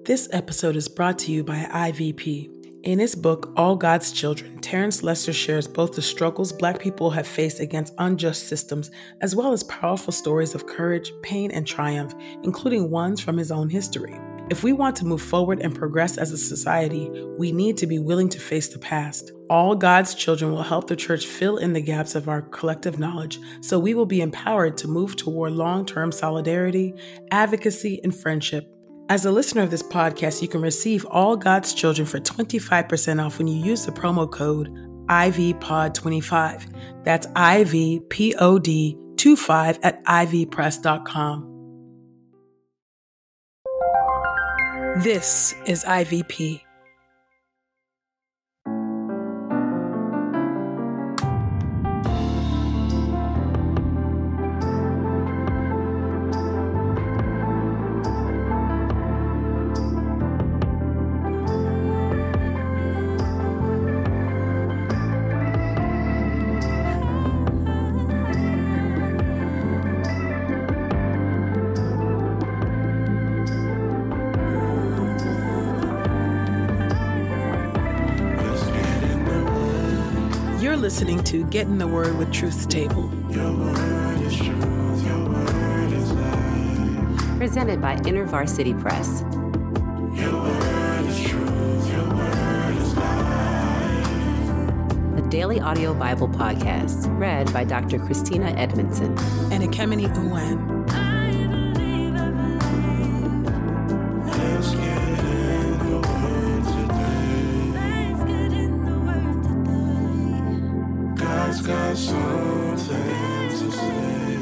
This episode is brought to you by IVP. In his book, All God's Children, Terrence Lester shares both the struggles Black people have faced against unjust systems, as well as powerful stories of courage, pain, and triumph, including ones from his own history. If we want to move forward and progress as a society, we need to be willing to face the past. All God's Children will help the church fill in the gaps of our collective knowledge, so we will be empowered to move toward long-term solidarity, advocacy, and friendship. As a listener of this podcast, you can receive All God's Children for 25% off when you use the promo code IVPOD25. That's IVPOD25 at ivpress.com. This is IVP. You're listening to Get in the Word with Truth's Table. Your word is truth, your word is life. Presented by InterVarsity Press. Your word is truth, your word is life. A daily audio Bible podcast read by Dr. Christina Edmondson And Ekemini Uwan. Let's get in the word today. God's got something to say.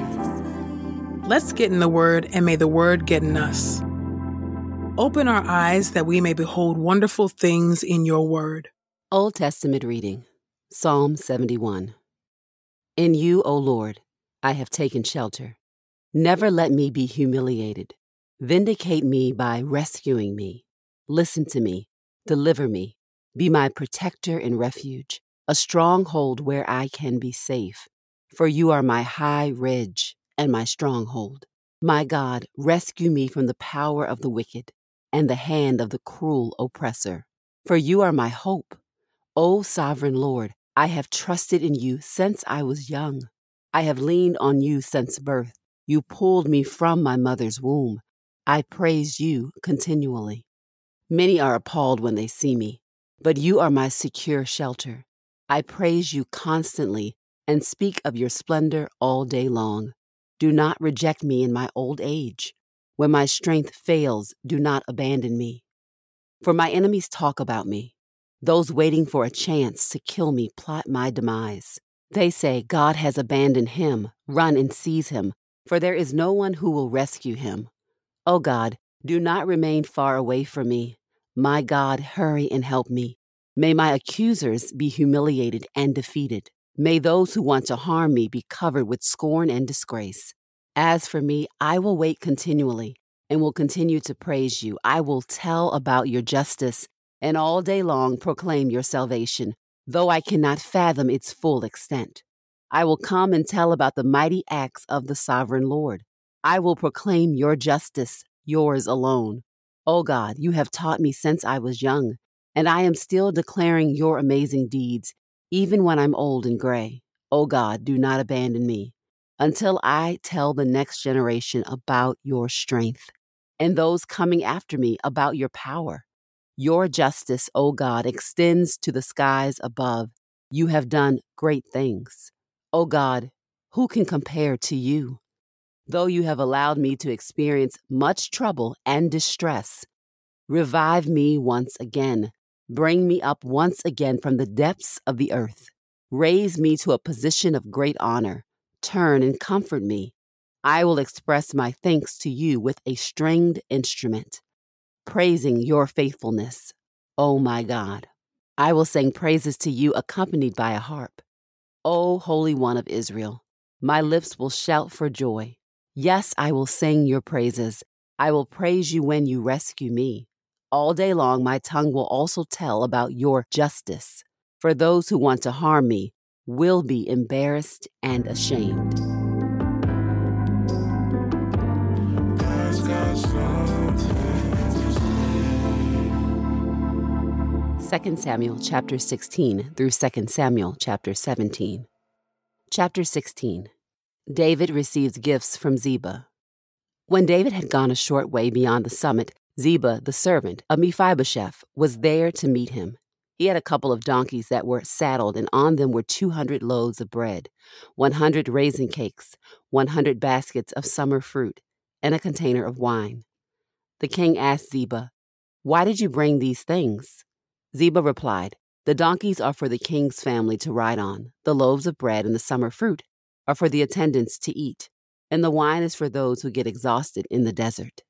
Let's get in the Word, and may the Word get in us. Open our eyes that we may behold wonderful things in your Word. Old Testament reading, Psalm 71. In you, O Lord, I have taken shelter. Never let me be humiliated. Vindicate me by rescuing me. Listen to me. Deliver me. Be my protector and refuge, a stronghold where I can be safe. For you are my high ridge and my stronghold. My God, rescue me from the power of the wicked and the hand of the cruel oppressor. For you are my hope. O sovereign Lord, I have trusted in you since I was young. I have leaned on you since birth. You pulled me from my mother's womb. I praise you continually. Many are appalled when they see me, but you are my secure shelter. I praise you constantly and speak of your splendor all day long. Do not reject me in my old age. When my strength fails, do not abandon me. For my enemies talk about me. Those waiting for a chance to kill me plot my demise. They say, God has abandoned him. Run and seize him, for there is no one who will rescue him. O God, do not remain far away from me. My God, hurry and help me. May my accusers be humiliated and defeated. May those who want to harm me be covered with scorn and disgrace. As for me, I will wait continually and will continue to praise you. I will tell about your justice and all day long proclaim your salvation, though I cannot fathom its full extent. I will come and tell about the mighty acts of the sovereign Lord. I will proclaim your justice, yours alone. O God, you have taught me since I was young, and I am still declaring your amazing deeds, even when I'm old and gray. O God, do not abandon me until I tell the next generation about your strength and those coming after me about your power. Your justice, O God, extends to the skies above. You have done great things. O God, who can compare to you? Though you have allowed me to experience much trouble and distress, revive me once again. Bring me up once again from the depths of the earth. Raise me to a position of great honor. Turn and comfort me. I will express my thanks to you with a stringed instrument, praising your faithfulness, O my God. I will sing praises to you accompanied by a harp. O Holy One of Israel, my lips will shout for joy. Yes, I will sing your praises. I will praise you when you rescue me. All day long, my tongue will also tell about your justice. For those who want to harm me will be embarrassed and ashamed. God's got something to say. 2 Samuel chapter 16 through 2 Samuel chapter 17. Chapter 16. David receives gifts from Ziba. When David had gone a short way beyond the summit, Ziba, the servant of Mephibosheth, was there to meet him. He had a couple of donkeys that were saddled, and on them were 200 loaves of bread, 100 raisin cakes, 100 baskets of summer fruit, and a container of wine. The king asked Ziba, "Why did you bring these things?" Ziba replied, "The donkeys are for the king's family to ride on. The loaves of bread and the summer fruit are for the attendants to eat, and the wine is for those who get exhausted in the desert."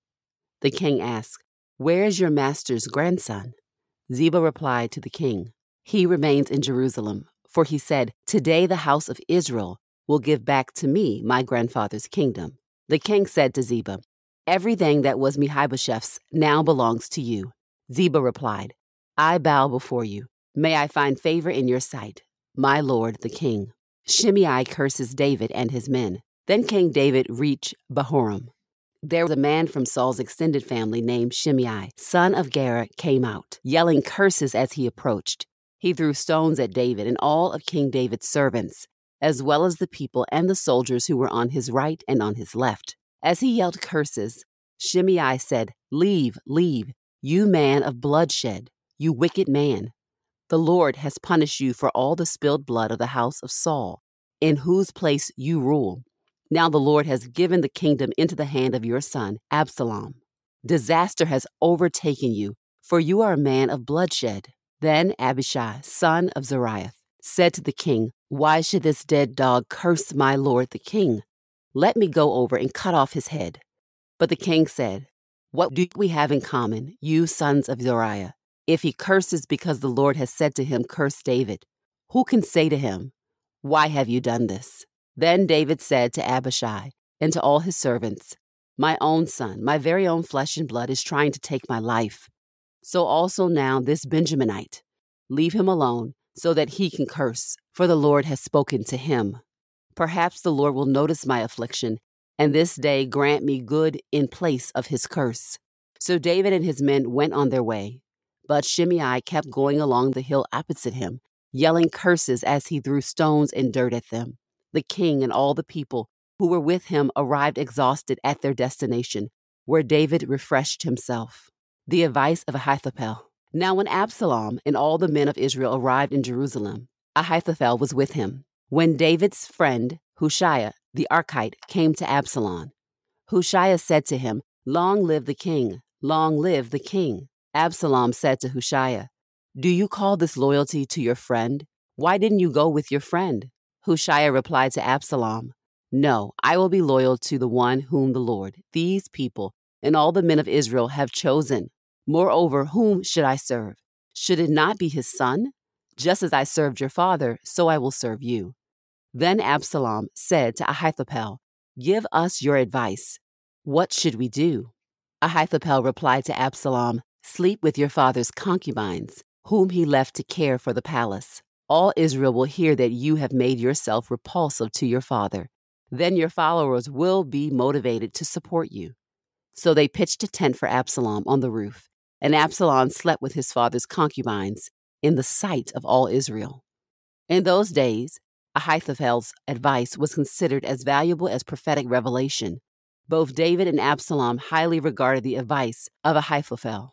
The king asked, "Where is your master's grandson?" Ziba replied to the king, "He remains in Jerusalem, for he said, 'Today the house of Israel will give back to me my grandfather's kingdom.'" The king said to Ziba, "Everything that was Mephibosheth's now belongs to you." Ziba replied, "I bow before you. May I find favor in your sight, my lord the king." Shimei curses David and his men. Then King David reached Bahurim. There was a man from Saul's extended family named Shimei, son of Gera, came out, yelling curses as he approached. He threw stones at David and all of King David's servants, as well as the people and the soldiers who were on his right and on his left. As he yelled curses, Shimei said, "Leave, leave, you man of bloodshed, you wicked man. The Lord has punished you for all the spilled blood of the house of Saul, in whose place you rule. Now the Lord has given the kingdom into the hand of your son, Absalom. Disaster has overtaken you, for you are a man of bloodshed." Then Abishai, son of Zeruiah, said to the king, "Why should this dead dog curse my lord the king? Let me go over and cut off his head." But the king said, "What do we have in common, you sons of Zeruiah? If he curses because the Lord has said to him, 'Curse David,' who can say to him, 'Why have you done this?'" Then David said to Abishai and to all his servants, "My own son, my very own flesh and blood, is trying to take my life. So also now this Benjaminite. Leave him alone so that he can curse, for the Lord has spoken to him. Perhaps the Lord will notice my affliction, and this day grant me good in place of his curse." So David and his men went on their way. But Shimei kept going along the hill opposite him, yelling curses as he threw stones and dirt at them. The king and all the people who were with him arrived exhausted at their destination, where David refreshed himself. The advice of Ahithophel. Now when Absalom and all the men of Israel arrived in Jerusalem, Ahithophel was with him. When David's friend Hushai the Archite came to Absalom, Hushai said to him, "Long live the king! Long live the king!" Absalom said to Hushai, "Do you call this loyalty to your friend? Why didn't you go with your friend?" Hushai replied to Absalom, "No, I will be loyal to the one whom the Lord, these people, and all the men of Israel have chosen. Moreover, whom should I serve? Should it not be his son? Just as I served your father, so I will serve you." Then Absalom said to Ahithophel, "Give us your advice. What should we do?" Ahithophel replied to Absalom, "Sleep with your father's concubines, whom he left to care for the palace. All Israel will hear that you have made yourself repulsive to your father. Then your followers will be motivated to support you." So they pitched a tent for Absalom on the roof, and Absalom slept with his father's concubines in the sight of all Israel. In those days, Ahithophel's advice was considered as valuable as prophetic revelation. Both David and Absalom highly regarded the advice of Ahithophel.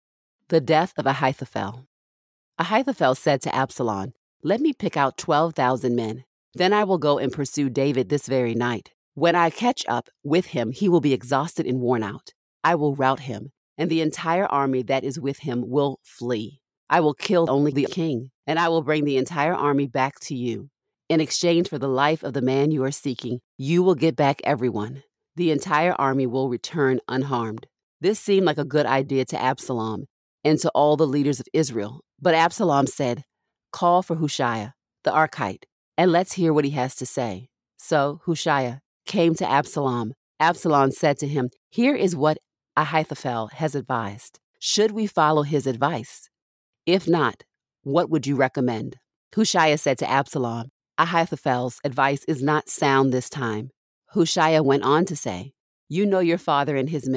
The death of Ahithophel. Ahithophel said to Absalom, "Let me pick out 12,000 men. Then I will go and pursue David this very night. When I catch up with him, he will be exhausted and worn out. I will rout him, and the entire army that is with him will flee. I will kill only the king, and I will bring the entire army back to you. In exchange for the life of the man you are seeking, you will get back everyone. The entire army will return unharmed." This seemed like a good idea to Absalom and to all the leaders of Israel. But Absalom said, "Call for Hushai the Archite, and let's hear what he has to say." So Hushai came to Absalom. Absalom said to him, "Here is what Ahithophel has advised. Should we follow his advice? If not, what would you recommend?" Hushai said to Absalom, "Ahithophel's advice is not sound this time." Hushai went on to say, "You know your father and his men.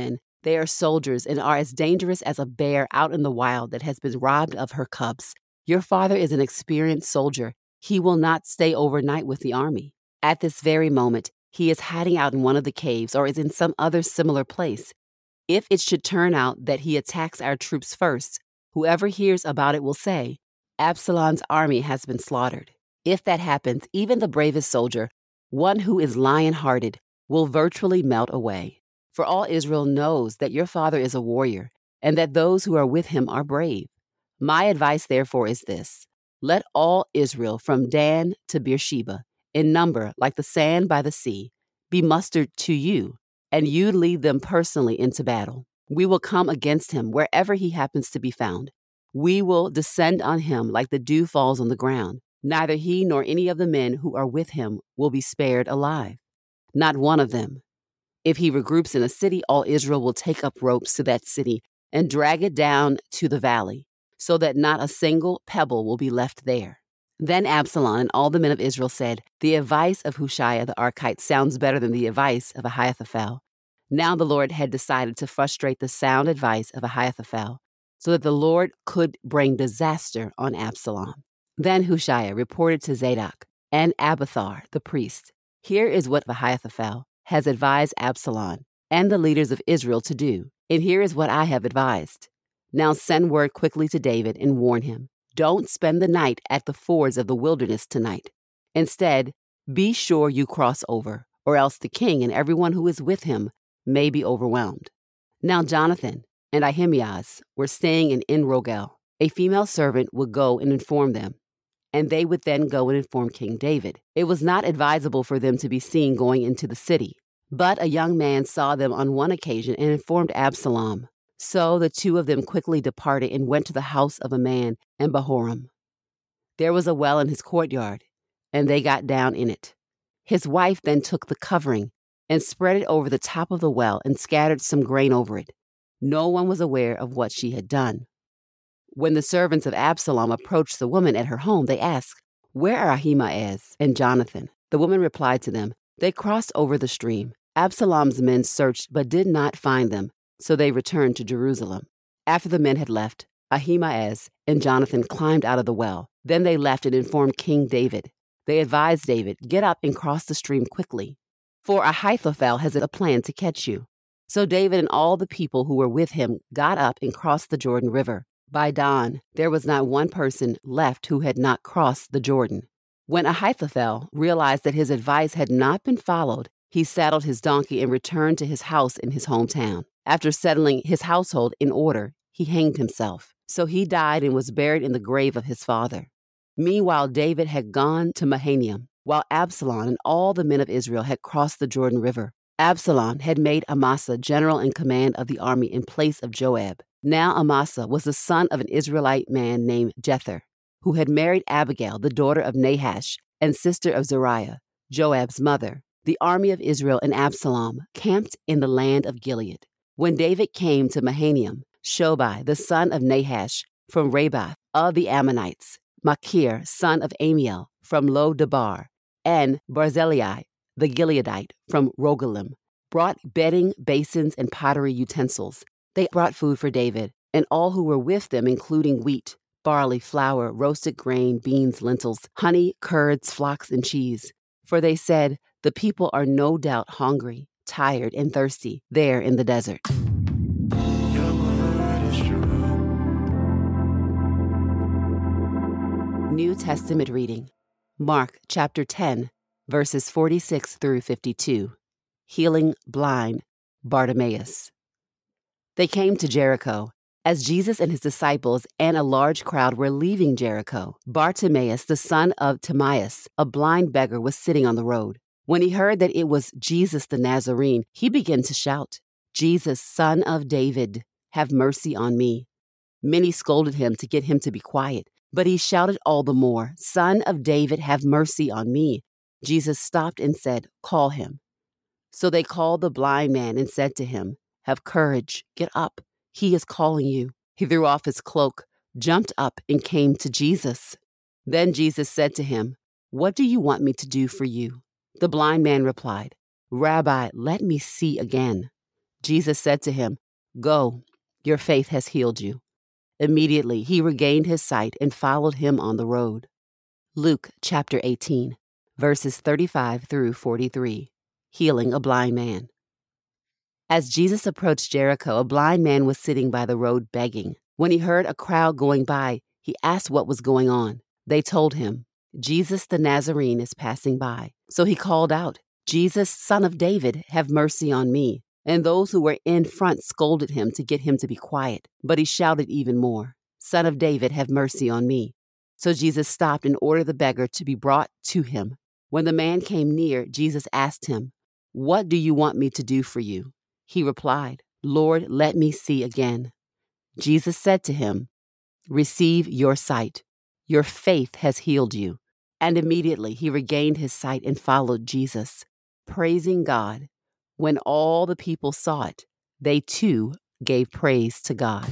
They are soldiers and are as dangerous as a bear out in the wild that has been robbed of her cubs. Your father is an experienced soldier. He will not stay overnight with the army. At this very moment, he is hiding out in one of the caves or is in some other similar place. If it should turn out that he attacks our troops first, whoever hears about it will say, 'Absalom's army has been slaughtered.' If that happens, even the bravest soldier, one who is lion-hearted, will virtually melt away. For all Israel knows that your father is a warrior and that those who are with him are brave. My advice, therefore, is this. Let all Israel from Dan to Beersheba, in number like the sand by the sea, be mustered to you, and you lead them personally into battle. We will come against him wherever he happens to be found. We will descend on him like the dew falls on the ground. Neither he nor any of the men who are with him will be spared alive. Not one of them. If he regroups in a city, all Israel will take up ropes to that city and drag it down to the valley, so that not a single pebble will be left there." Then Absalom and all the men of Israel said, "The advice of Hushai the Archite sounds better than the advice of Ahithophel." Now the Lord had decided to frustrate the sound advice of Ahithophel, so that the Lord could bring disaster on Absalom. Then Hushai reported to Zadok and Abiathar the priest, "Here is what Ahithophel has advised Absalom and the leaders of Israel to do, and here is what I have advised. Now send word quickly to David and warn him. Don't spend the night at the fords of the wilderness tonight. Instead, be sure you cross over, or else the king and everyone who is with him may be overwhelmed." Now Jonathan and Ahimaaz were staying in En-Rogel. A female servant would go and inform them, and they would then go and inform King David. It was not advisable for them to be seen going into the city, but a young man saw them on one occasion and informed Absalom. So the two of them quickly departed and went to the house of a man in Bahorim. There was a well in his courtyard, and they got down in it. His wife then took the covering and spread it over the top of the well and scattered some grain over it. No one was aware of what she had done. When the servants of Absalom approached the woman at her home, they asked, "Where are Ahimaaz and Jonathan?" The woman replied to them, "They crossed over the stream. Absalom's men searched but did not find them, so they returned to Jerusalem." After the men had left, Ahimaaz and Jonathan climbed out of the well. Then they left and informed King David. They advised David, "Get up and cross the stream quickly, for Ahithophel has a plan to catch you." So David and all the people who were with him got up and crossed the Jordan River. By dawn, there was not one person left who had not crossed the Jordan. When Ahithophel realized that his advice had not been followed, he saddled his donkey and returned to his house in his hometown. After settling his household in order, he hanged himself. So he died and was buried in the grave of his father. Meanwhile, David had gone to Mahanaim, while Absalom and all the men of Israel had crossed the Jordan River. Absalom had made Amasa general in command of the army in place of Joab. Now Amasa was the son of an Israelite man named Jether, who had married Abigail, the daughter of Nahash and sister of Zeruiah, Joab's mother. The army of Israel and Absalom camped in the land of Gilead. When David came to Mahanaim, Shobai, the son of Nahash, from Rabbah of the Ammonites, Machir, son of Amiel, from Lo-Debar, and Barzillai, the Gileadite, from Rogelim, brought bedding, basins, and pottery utensils. They brought food for David and all who were with them, including wheat, barley, flour, roasted grain, beans, lentils, honey, curds, flocks, and cheese. For they said, "The people are no doubt hungry, tired, and thirsty there in the desert." Your word is true. New Testament reading. Mark chapter 10, verses 46 through 52. Healing blind Bartimaeus. They came to Jericho. As Jesus and his disciples and a large crowd were leaving Jericho, Bartimaeus, the son of Timaeus, a blind beggar, was sitting on the road. When he heard that it was Jesus the Nazarene, he began to shout, "Jesus, son of David, have mercy on me." Many scolded him to get him to be quiet, but he shouted all the more, "Son of David, have mercy on me." Jesus stopped and said, "Call him." So they called the blind man and said to him, "Have courage, get up. He is calling you." He threw off his cloak, jumped up, and came to Jesus. Then Jesus said to him, "What do you want me to do for you?" The blind man replied, "Rabbi, let me see again." Jesus said to him, Go, your faith has healed you. Immediately he regained his sight and followed him on the road. Luke chapter 18, verses 35 through 43. Healing a blind man. As Jesus approached Jericho, a blind man was sitting by the road begging. When he heard a crowd going by, he asked what was going on. They told him, Jesus the Nazarene is passing by. So he called out, Jesus, Son of David, have mercy on me. And those who were in front scolded him to get him to be quiet. But he shouted even more, Son of David, have mercy on me. So Jesus stopped and ordered the beggar to be brought to him. When the man came near, Jesus asked him, What do you want me to do for you? He replied, Lord, let me see again. Jesus said to him, Receive your sight. Your faith has healed you. And immediately he regained his sight and followed Jesus, praising God. When all the people saw it, they too gave praise to God.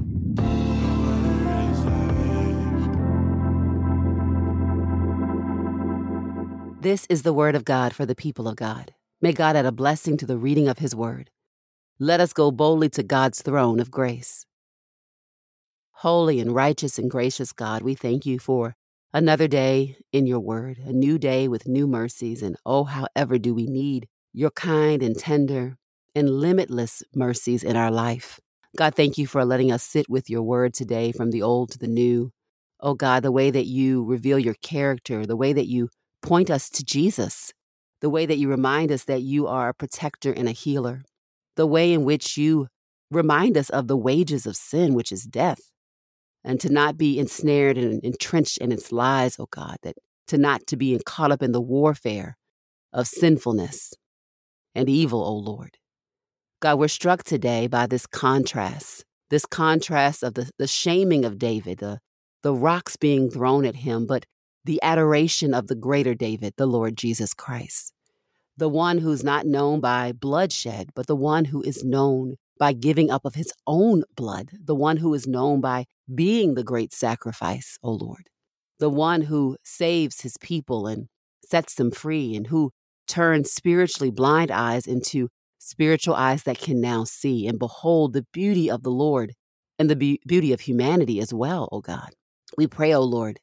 This is the word of God for the people of God. May God add a blessing to the reading of his word. Let us go boldly to God's throne of grace. Holy and righteous and gracious God, we thank you for another day in your word, a new day with new mercies. And oh, how ever do we need your kind and tender and limitless mercies in our life. God, thank you for letting us sit with your word today from the old to the new. Oh God, the way that you reveal your character, the way that you point us to Jesus, the way that you remind us that you are a protector and a healer, the way in which you remind us of the wages of sin, which is death, and to not be ensnared and entrenched in its lies, oh God, that to be caught up in the warfare of sinfulness and evil, oh Lord. God, we're struck today by this contrast of the shaming of David, the rocks being thrown at him, but the adoration of the greater David, the Lord Jesus Christ, the one who's not known by bloodshed, but the one who is known by giving up of his own blood, the one who is known by being the great sacrifice, O Lord, the one who saves his people and sets them free, and who turns spiritually blind eyes into spiritual eyes that can now see and behold the beauty of the Lord and the beauty of humanity as well, O God. We pray, O Lord,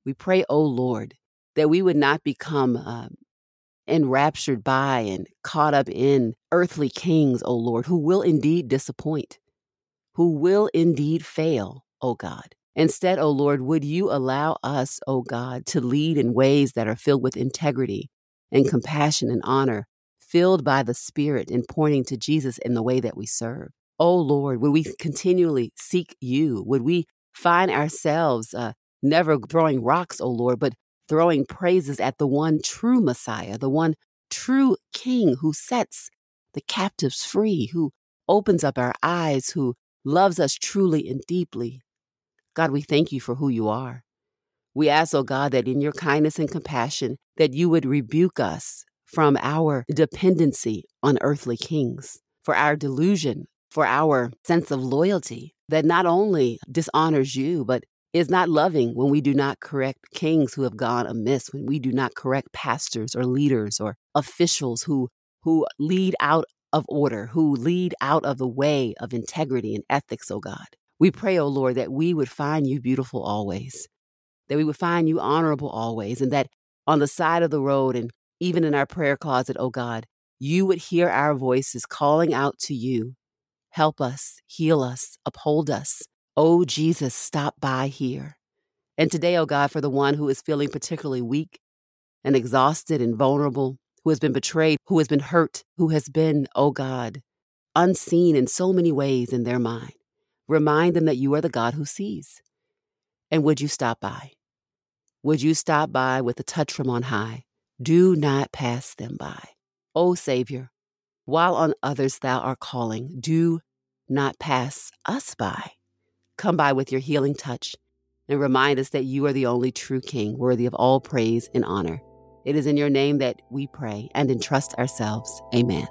that we would not become enraptured by and caught up in earthly kings, O Lord, who will indeed disappoint, who will indeed fail, O God. Instead, O Lord, would you allow us, O God, to lead in ways that are filled with integrity and compassion and honor, filled by the Spirit and pointing to Jesus in the way that we serve. O Lord, would we continually seek you? Would we find ourselves never throwing rocks, O Lord, but throwing praises at the one true Messiah, the one true King who sets the captives free, who opens up our eyes, who loves us truly and deeply. God, we thank you for who you are. We ask, oh God, that in your kindness and compassion, that you would rebuke us from our dependency on earthly kings, for our delusion, for our sense of loyalty that not only dishonors you, but is not loving when we do not correct kings who have gone amiss, when we do not correct pastors or leaders or officials who lead out of order, who lead out of the way of integrity and ethics, oh God. We pray, oh Lord, that we would find you beautiful always, that we would find you honorable always, and that on the side of the road and even in our prayer closet, oh God, you would hear our voices calling out to you. Help us, heal us, uphold us. Oh, Jesus, stop by here. And today, oh God, for the one who is feeling particularly weak and exhausted and vulnerable, who has been betrayed, who has been hurt, who has been, oh God, unseen in so many ways in their mind, remind them that you are the God who sees. And would you stop by? Would you stop by with a touch from on high? Do not pass them by. O Savior, while on others thou art calling, do not pass us by. Come by with your healing touch and remind us that you are the only true King, worthy of all praise and honor. It is in your name that we pray and entrust ourselves. Amen.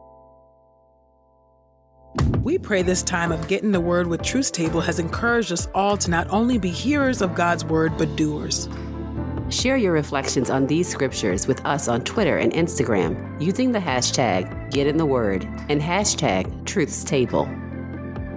We pray this time of Getting the Word with Truth Table has encouraged us all to not only be hearers of God's word, but doers. Share your reflections on these scriptures with us on Twitter and Instagram using the hashtag GetInTheWord and hashtag TruthsTable.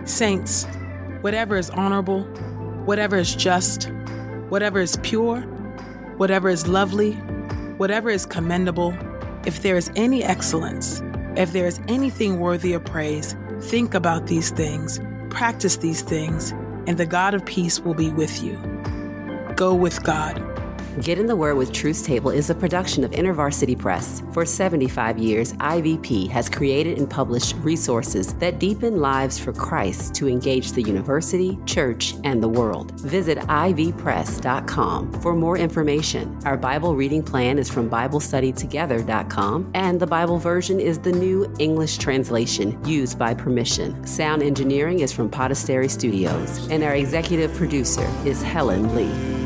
Saints, whatever is honorable, whatever is just, whatever is pure, whatever is lovely, whatever is commendable, if there is any excellence, if there is anything worthy of praise, think about these things, practice these things, and the God of peace will be with you. Go with God. Get in the Word with Truth's Table is a production of InterVarsity Press. For 75 years, IVP has created and published resources that deepen lives for Christ to engage the university, church, and the world. Visit ivpress.com for more information. Our Bible reading plan is from BibleStudyTogether.com, and the Bible version is the New English Translation used by permission. Sound engineering is from Podastery Studios, and our executive producer is Helen Lee.